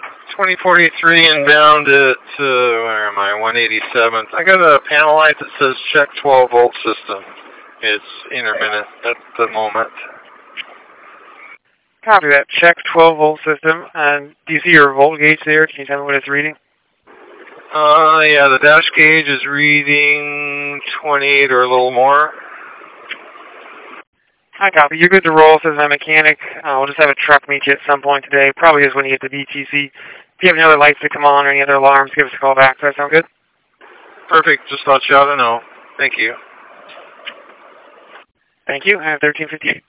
2043 and bound at, where am I, 187th. I got a panel light that says check 12 volt system. It's intermittent at the moment. Copy that. Check 12 volt system. And do you see your volt gauge there? Can you tell me what it's reading? Yeah, the dash gauge is reading 28 or a little more. Hi, copy. You're good to roll, says my mechanic. We'll just have a truck meet you at some point today. Probably is when you get to BTC. If you have any other lights to come on or any other alarms, give us a call back. Does that sound good? Perfect. Just thought you ought to know. Thank you. Thank you. I have 1358.